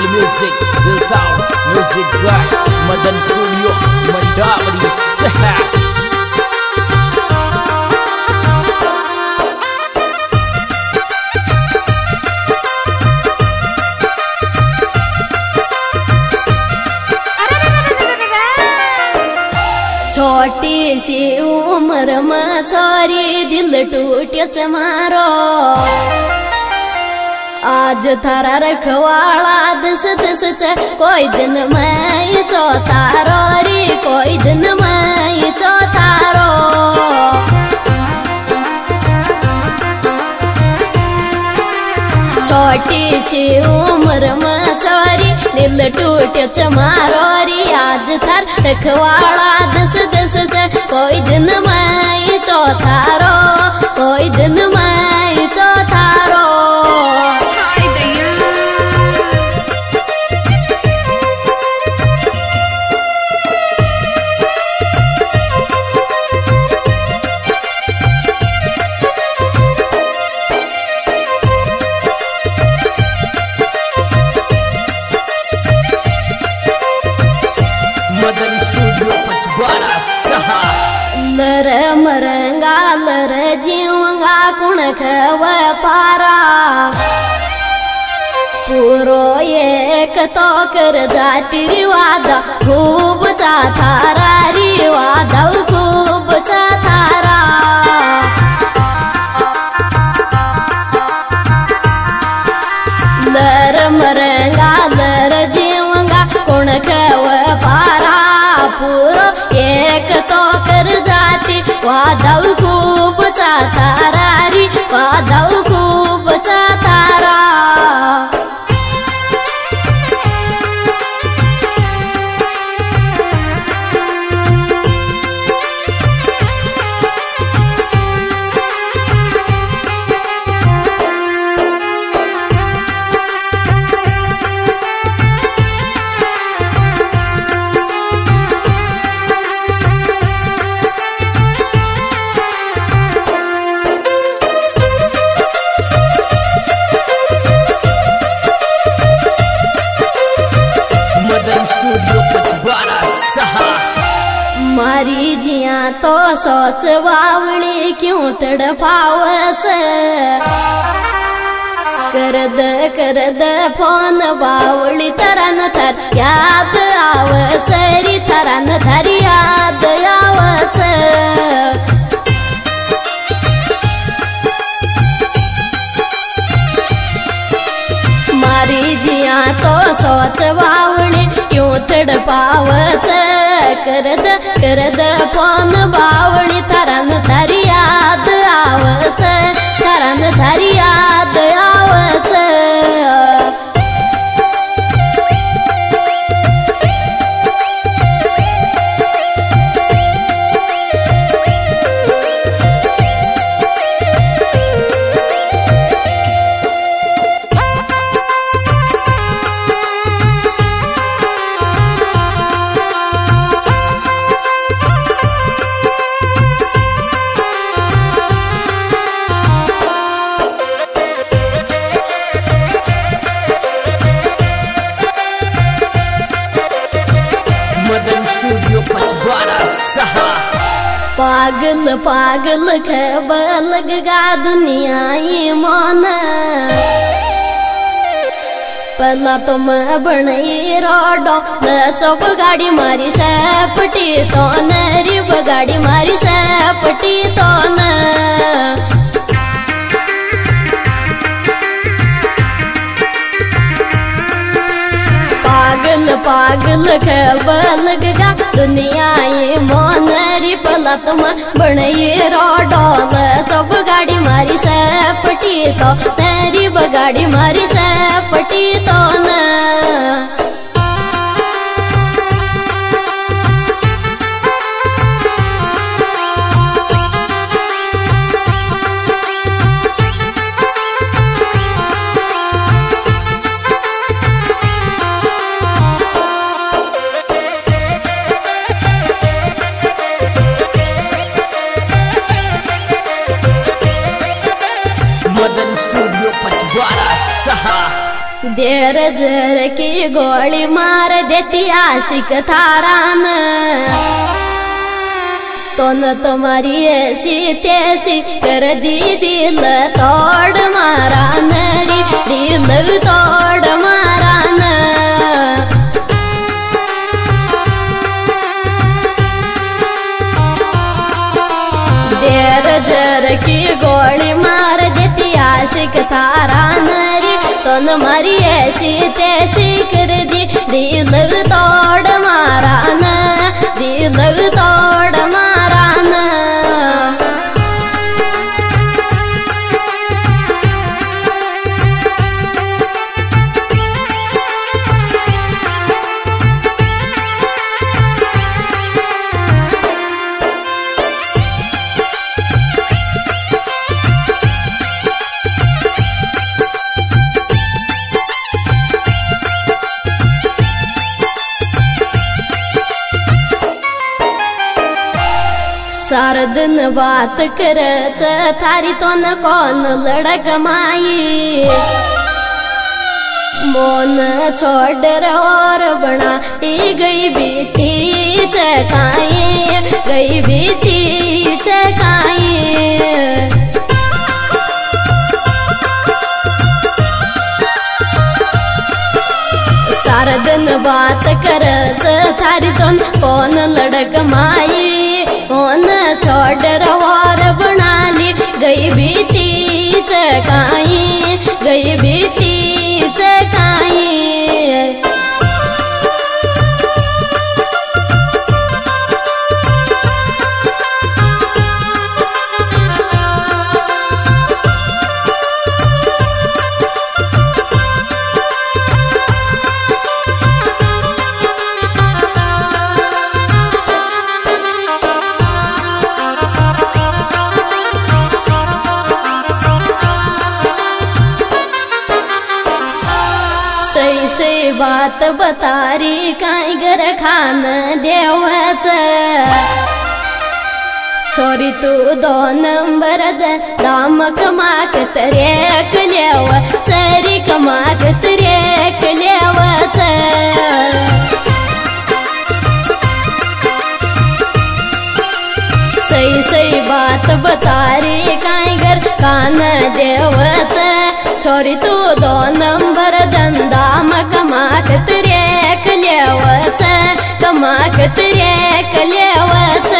music, the sound, music by Madan Studio, Mandavadi. छोटी सी उम्र में छोरी दिल टूट मारो आज थारा रखवाला दस दस कोई दिन मैं चौतारो रे कोई दिन मैं चौतारो छोटी सी उम्र में छोरी दिल टूट मारो रे आज थार रखवाला दस दस कोई दिन मैं चौथारो कोई दिन मैं चौथारो Madan Studio Pachwara Saha लर मरंगा लर जीवंगा कुण खव पारा पुरो एक तो कर जाती रिवादा खूब चाथारा रिवादा खूब चाथारा लर मरंगा लर जीवंगा कुण खव पारा पुरो एक तो कर जाती वादव खूब चातारा री वादव खूब चातारा मारी जिया तो सोच वावड़ी क्यों तड़पावस करद फोन बावड़ी तरन थर याद आवस री तरन थर याद आवस मारी जिया तो सोच वावड़ी क्यों तड़पावस करद फोन बावड़ी तरन थर याद आवस तरन थर याद आवस Madan Studio Pachwara Saha पागल पागल खबल गा दुनिया मन पहला तो मैं बनई रोडो चौप गाड़ी मारी सपटी तो नरी गाड़ी मारी सपटी तो न पागल पागल खबल गा दुनिया मोनरी पलत में बनई रोडोल सब गाड़ी मारी सपटी तो तेरी बगाड़ी मारी सपटी तो न Madan Studio Pachwara Saha देर जर की गोली मार देती आशिक थारान तो न तुम्हारी ऐसी तैसी कर दी दिल तोड़ मारा नरी दिल तोड़ मारा न देर जर की गोली मार देती आशिक थारा नरी तो न मारी ऐसी तैसी कर दी दिल तोड़ मारा न दिल तोड़ मारा न सारा दिन बात कर थारी तो न कौन लड़क माई मोन छोड़ और बना गई बीती चकाई गई बीती चकाई सारा दिन बात कर थारी तो कौन लड़क माई कौन छोड़ और बना ली गई बीती चकाई गई बीती चकाई सही सही बात बतारी काई घर खान देवच छोरी तू 2 नंबर दाम कमाक तरेक लेव सरी कमाक तरेक लेवच सही सही बात बतारी काई घर कान देवच छोरी तू 2 नंबर दाम कमाक तरेक लेवच कमाक तरेक लेवच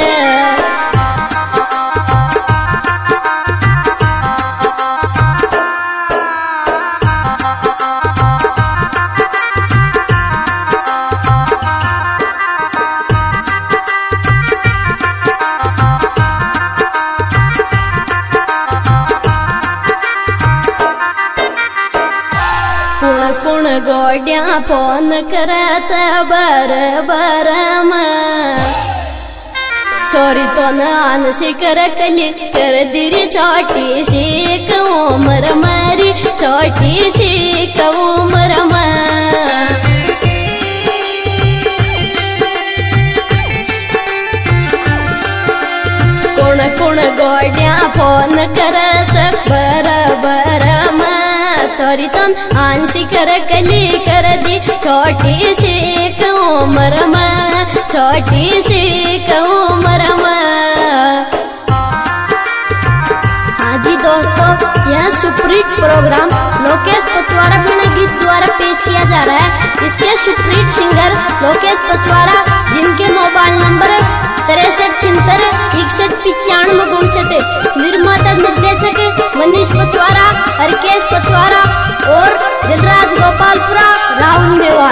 कुण गोड्या फोन करच बर बरम छोरी तो न शिकर कली कर दिरी छोटी सी उमर मारी छोटी सी उमर कुण कुण गोड्या फोन करच बर बरम छोरी तन आंशी कर कली कर दी छोटी सी उमर छोटी सी उमर हाँ जी दोस्तों, यह सुप्रीत प्रोग्राम लोकेश पचवारा बिना गीत द्वारा पेश किया जा रहा है। इसके सुप्रीत सिंगर लोकेश पचवारा, जिनके मोबाइल नंबर 63766195 निर्माता निर्देशक मनीष पचवारा, हरकेश पचवारा और दिलराज गोपालपुरा, राहुल मेवाल।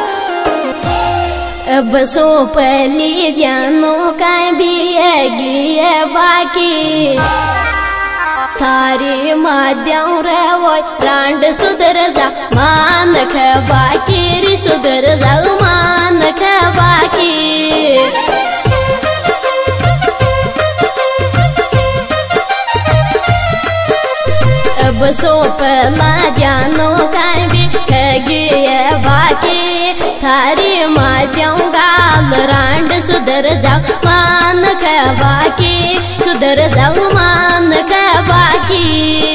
अब सो पहली जानो का भी है बाकी थारी माध्यम वो रांड सुधर जा मान बाकी री सुधर जा मान बाकी। अब सो पहला जानो का भी है बाकी थारी माध्यम गाल रांड सुधर जा मान बाकी सुधर जा मान बाकी।